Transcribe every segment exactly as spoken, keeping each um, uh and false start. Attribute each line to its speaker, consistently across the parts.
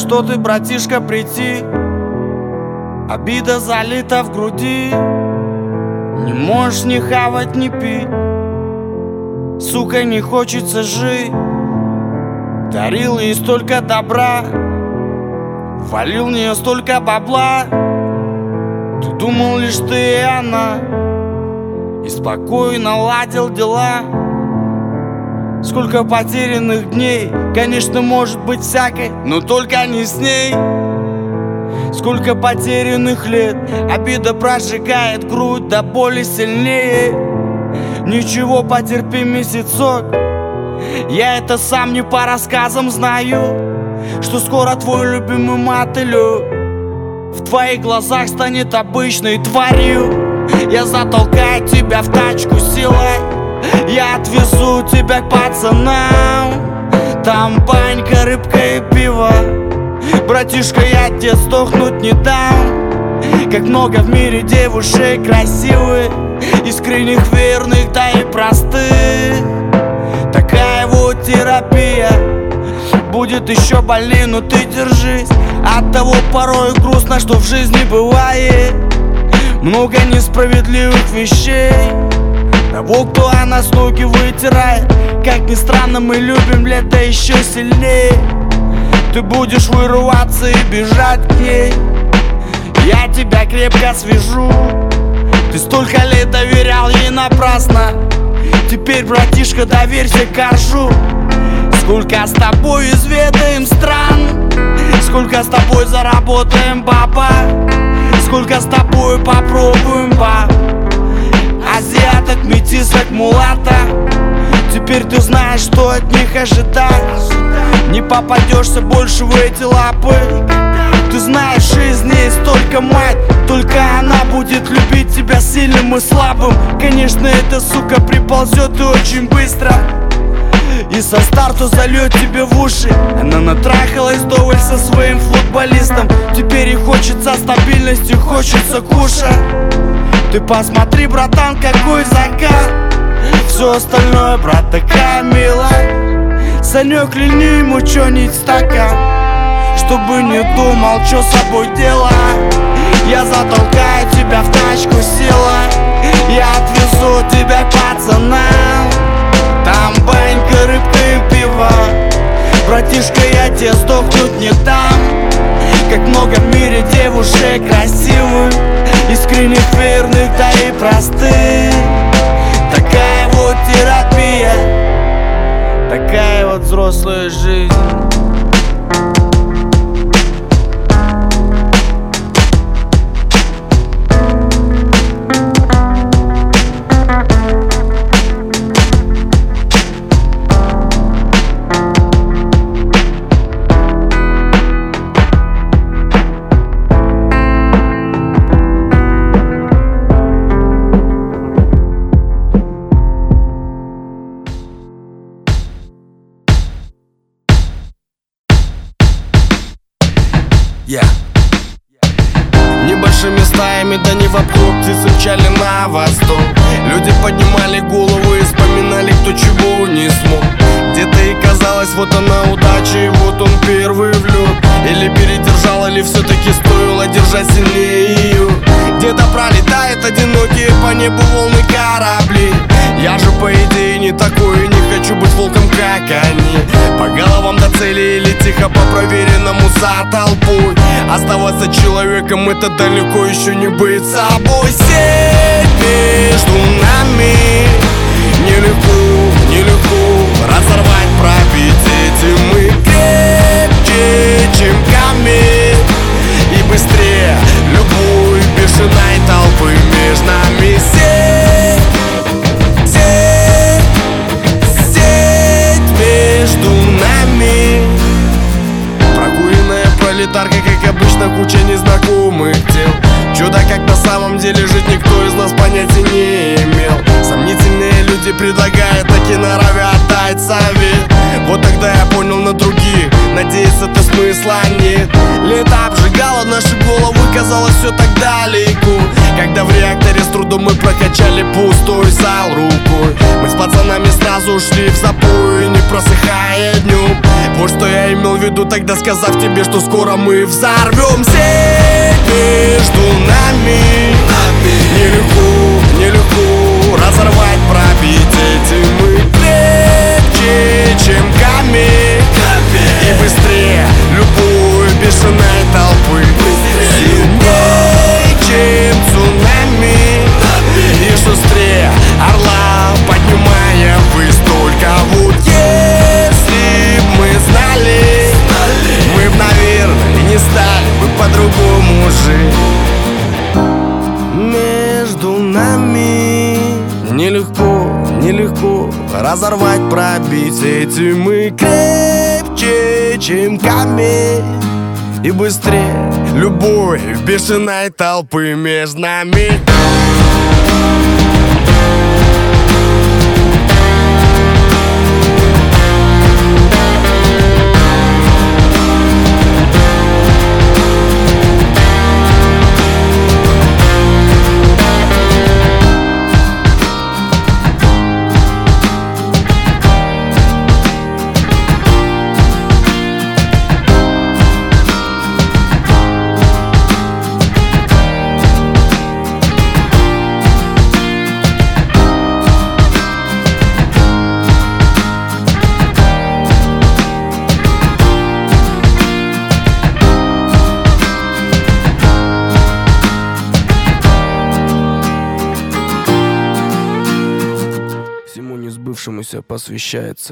Speaker 1: что ты, братишка, прийти. Обида залита в груди. Не можешь ни хавать, ни пить. Сука, не хочется жить. Дарил ей столько добра, валил в нее столько бабла. Ты думал лишь ты и она, и спокойно ладил дела. Сколько потерянных дней, конечно, может быть всякой, но только не с ней. Сколько потерянных лет, обида прожигает грудь до боли сильнее. Ничего, потерпи месяцок, я это сам не по рассказам знаю, что скоро твой любимый мотылек в твоих глазах станет обычной тварью. Я затолкаю тебя в тачку силой, я отвезу тебя к пацанам. Там банька, рыбка и пиво. Братишка, я тебе сдохнуть не дам. Как много в мире девушек красивых, искренних, верных, да и простых. Такая вот терапия. Будет еще больнее, но ты держись. От того порой грустно, что в жизни бывает много несправедливых вещей. Того, кто о нас ноги вытирает. Как ни странно, мы любим лето еще сильнее. Ты будешь вырываться и бежать к ней, я тебя крепко свяжу. Ты столько лет доверял ей напрасно. Теперь, братишка, доверься коржу. Сколько с тобой изведаем стран, сколько с тобой заработаем баба, сколько с тобой попробуем баб. Азиаток, метисок, мулата. Теперь ты знаешь, что от них ожидать. Не попадешься больше в эти лапы. Ты знаешь, жизнь есть только мать. Только она будет любить тебя сильным и слабым. Конечно, эта сука приползет и очень быстро, и со старту зальет тебе в уши. Она натрахалась вдоволь со своим футболистом. Теперь ей хочется стабильности, хочется кушать. Ты посмотри, братан, какой закат. Все остальное, брат, такая милая. Санек, льни ему чё-нибудь стакан, чтобы не думал, что с собой делать. Я затолкаю тебя в тачку силой, я отвезу тебя к пацанам. Там банька, рыбка и пиво. Братишка, я тебе сдохнуть не дам. Как много в мире девушек красивых, искренних, верных, да и простых. Такая вот терапия, такая вот взрослая жизнь.
Speaker 2: Yeah. Небольшими стаями, да не в обход, птицы мчали на восток. Люди поднимали голову и вспоминали, кто чего не смог. Где-то и казалось, вот она удача, и вот он первый в лед. Или передержал, или все-таки стоило держать сильнее ее. Где-то пролетает одинокие по небу волны корабли. Я же по идее не такой, и не хочу быть волком, как они. По головам до цели или тихо по проверенному за толпой. Оставаться человеком — это далеко еще не быть собой. Сеть между нами нелегко, нелегко разорвать, пробить эти мы крепче, чем камень, и быстрее любой бешеной толпы между нами. Сеть, сеть, сеть между нами. Прокуренная пролетарка, как обычно, куча незнакомых тел. Чудо, как на самом деле жить никто из нас понятия не имел. Сомнительные люди предлагают, таки норовят дать совет. Вот тогда я понял на других, надеяться-то смысла нет. Лето обжигало наши головы, казалось все так далеко. Когда в реакторе с трудом мы прокачали пустой зал рукой. Мы с пацанами сразу ушли в запой, не просыхая днем. Вот что я имел в виду тогда, сказав тебе, что скоро мы взорвемся. Между нами нелегко, нелегко разорвать, пробить эти мы крепче, чем камень, и быстрее любой бешеной толпы, сильнее, чем цунами, и шустрее орла, поднимая ввысь. Только вот если б мы знали, мы б, наверное, не стали бы по-другому жить. Между нами нелегко, нелегко разорвать, пробить эти мы крепче, чем камень, и быстрее любой бешеной толпы между нами. Всему несбывшемуся посвящается.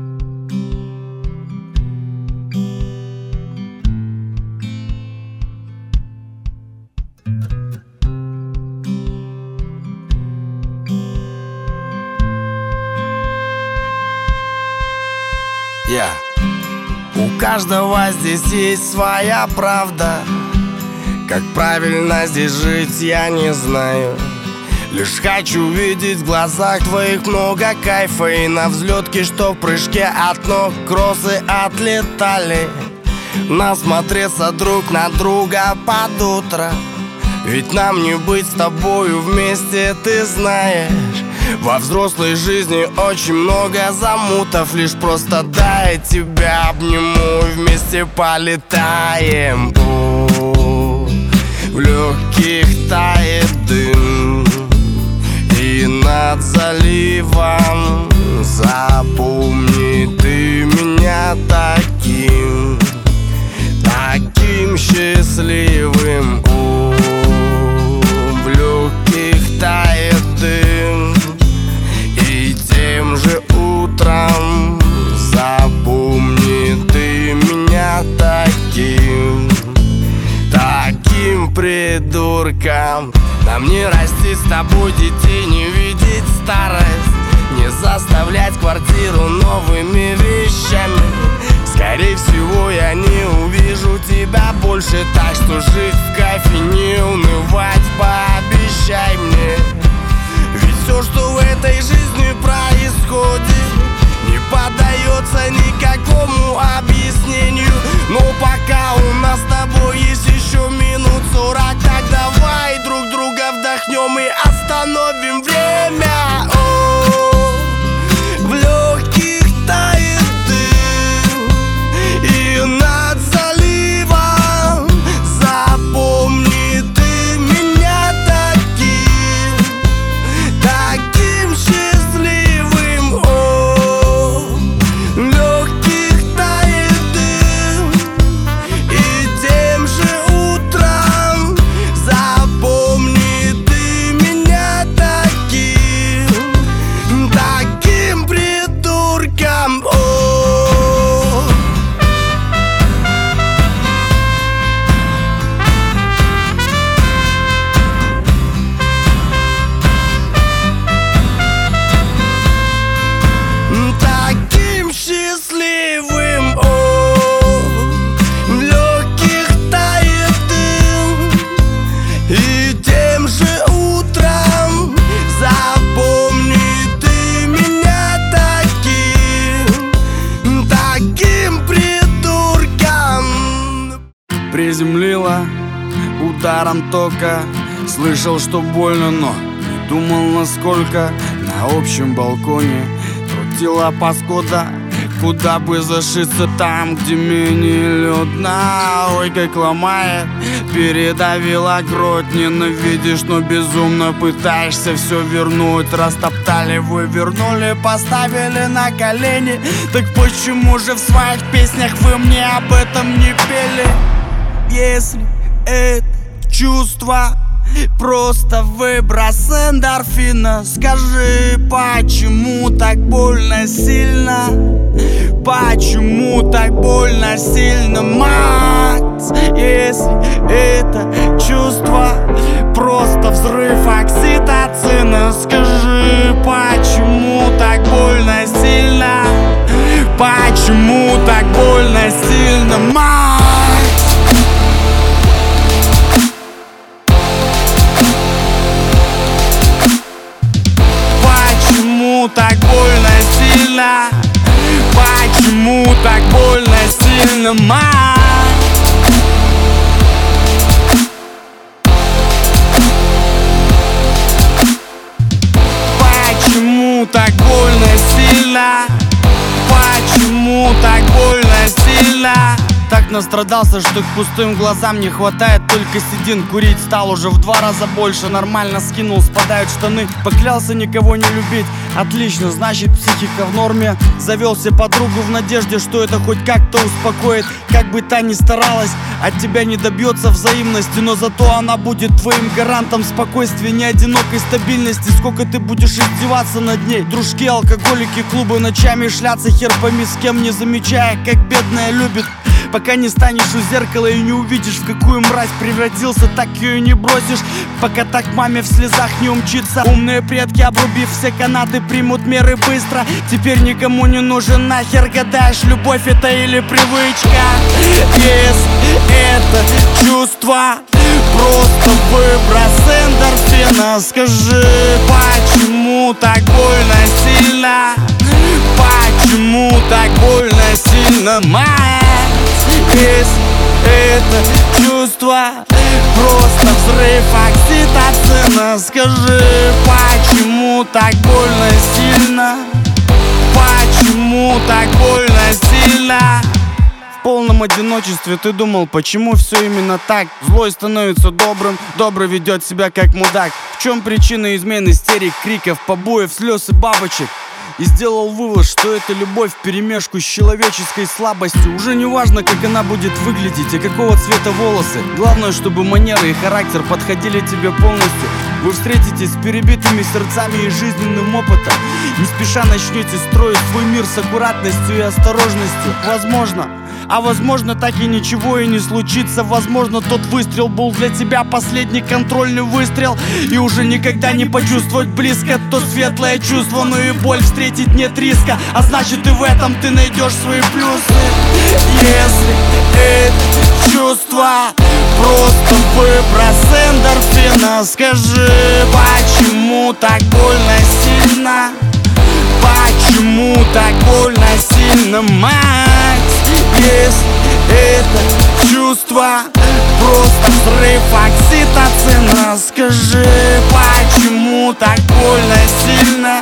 Speaker 1: Я. У каждого здесь есть своя правда. Как правильно здесь жить, я не знаю. Лишь хочу видеть в глазах твоих много кайфа, и на взлетке, что в прыжке от ног кроссы отлетали. Насмотреться друг на друга под утро, ведь нам не быть с тобою вместе, ты знаешь. Во взрослой жизни очень много замутов, лишь просто дай тебя обниму и вместе полетаем. О, в легких тает дым, и над заливом запомни ты меня таким, таким счастливым. О, в легких тает дым, и тем же утром запомни ты меня таким, таким придурком. Нам не расти с тобой детей, не видеть старость, не заставлять квартиру новыми вещами. Скорее всего, я не увижу тебя больше, так что жить в кайфе, не унывать, пообещай мне. Ведь все, что в этой жизни происходит, не поддается никакому объяснению. Но пока у нас с тобой есть еще минут сорок, так давай друг друга вдохнем и остановим время. О, в легких тает дым, и над заливом запомни ты меня таким, таким счастливым. О, в легких тает дым, и тем же утром запомни ты меня таким, таким придурком. О, таким счастливым. О, в легких тает дым, и тем же утром запомни ты меня таким, таким придурком. Приземлила ударом тока, слышал, что больно, но не думал насколько. На общем балконе крутила паскуда куда бы зашиться там, где менее людно. Ой, как ломает, передавила грудь. Ненавидишь, но безумно пытаешься все вернуть. Растоптали, вывернули, поставили на колени. Так почему же в своих песнях вы мне об этом не пели? Если это чувство просто выброс эндорфина, скажи, почему так больно сильно? Почему так больно сильно, Макс? Если это чувство просто взрыв окситоцина, скажи, почему так больно сильно? Почему так больно сильно, Макс? Почему так больно сильно? Почему так больно сильно, Макс? Почему так больно сильно? Почему так больно сильно? Так настрадался, что к пустым глазам не хватает только седин. Курить стал уже в два раза больше. Нормально скинул, спадают штаны. Поклялся никого не любить. Отлично, значит психика в норме. Завел себе подругу в надежде, что это хоть как-то успокоит. Как бы та ни старалась, от тебя не добьется взаимности, но зато она будет твоим гарантом спокойствия, не одинокой стабильности. Сколько ты будешь издеваться над ней? Дружки, алкоголики, клубы, ночами шляться, хер пойми с кем, не замечая, как бедная любит. Пока не станешь у зеркала и не увидишь, в какую мразь превратился, так ее и не бросишь. Пока так маме в слезах не умчится. Умные предки, обрубив все канаты, примут меры быстро. Теперь никому не нужен нахер, гадаешь, любовь это или привычка. Если это чувство просто выброс эндорфина, скажи, почему так больно сильно? Почему так больно сильно, Макс? Если это чувство просто взрыв окситоцина, скажи, почему так больно сильно? Почему так больно сильно? В полном одиночестве ты думал, почему все именно так? Злой становится добрым, добрый ведет себя как мудак. В чем причина измен, истерик, криков, побоев, слез и бабочек? И сделал вывод, что это любовь вперемешку с человеческой слабостью. Уже не важно, как она будет выглядеть и какого цвета волосы. Главное, чтобы манеры и характер подходили тебе полностью. Вы встретитесь с перебитыми сердцами и жизненным опытом. Не спеша начнете строить свой мир с аккуратностью и осторожностью. Возможно, а возможно так и ничего и не случится. Возможно, тот выстрел был для тебя последний контрольный выстрел. И уже никогда не почувствовать близко то светлое чувство, но и боль встретить нет риска. А значит и в этом ты найдешь свои плюсы. Если это чувство просто выброс эндорфина, скажи, почему так больно сильно? Почему так больно сильно, Макс? Если это чувство просто взрыв окситоцина, скажи, почему так больно сильно?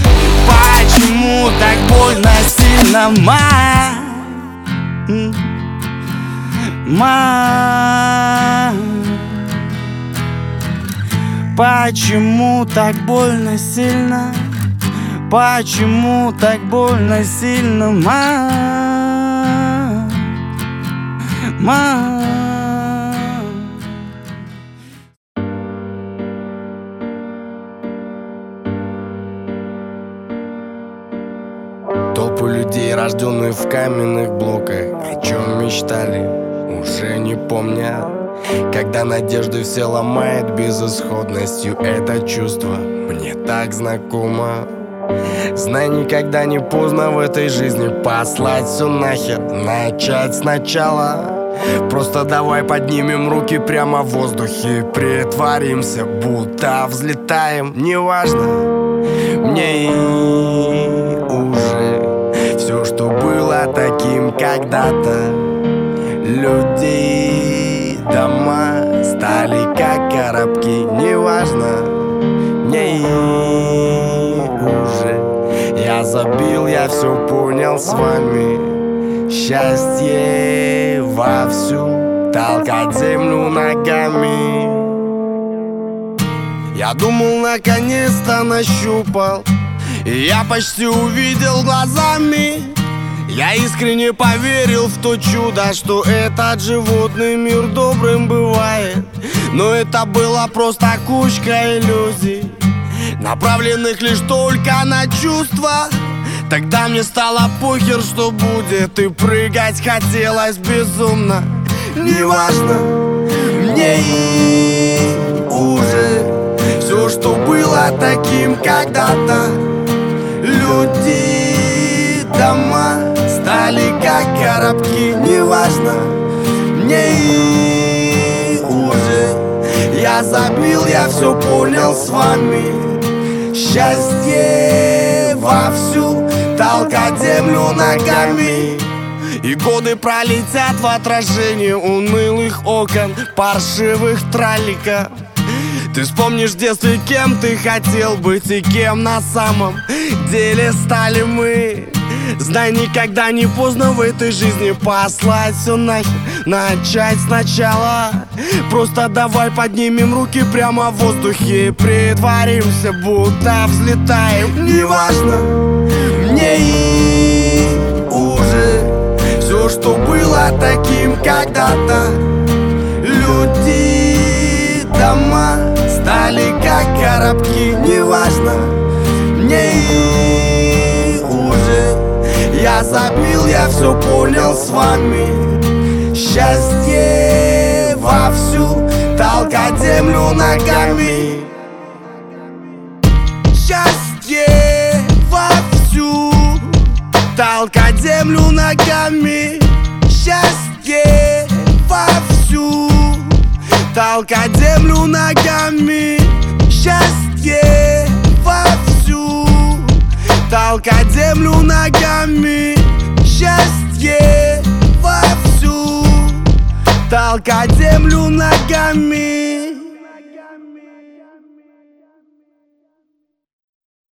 Speaker 1: Почему так больно сильно, Макс? Макс, почему так больно сильно? Почему так больно сильно, Макс? Макс.
Speaker 2: Толпы людей, рожденные в каменных блоках, о чем мечтали, уже не помнят. Когда надежды все ломает безысходностью, это чувство мне так знакомо. Знай, никогда не поздно в этой жизни послать все нахер, начать сначала. Просто давай поднимем руки прямо в воздухе, притворимся, будто взлетаем. Неважно, мне и уже все, что было таким когда-то. Люди, дома стали как коробки. Неважно, мне и уже я забил, я все понял. понял с вами. Счастье вовсю, толкать землю ногами. Я думал, наконец-то нащупал, и я почти увидел глазами. Я искренне поверил в то чудо, что этот животный мир добрым бывает. Но это была просто кучка иллюзий, направленных лишь только на чувства. Тогда мне стало похер, что будет, и прыгать хотелось безумно. Неважно, мне и уже все, что было таким когда-то. Люди, дома стали как коробки. Неважно, мне и уже я забил, я все понял с вами. Счастье вовсю, толкать землю ногами. И годы пролетят в отражении унылых окон паршивых траликов. Ты вспомнишь в детстве, кем ты хотел быть и кем на самом деле стали мы. Знай, никогда не поздно в этой жизни послать все нахер, начать сначала. Просто давай поднимем руки прямо в воздухе и притворимся, будто взлетаем. Неважно, мне и уже все, что было таким когда-то. Люди, дома стали как коробки. Неважно, мне и уже я забил, я все понял с вами. Счастье вовсю, толкать землю ногами. Счастье вовсю, толкать землю ногами. Счастье вовсю, толкать землю ногами. Счастье вовсю, толкать землю ногами. Счастье вовсю, толкать землю ногами.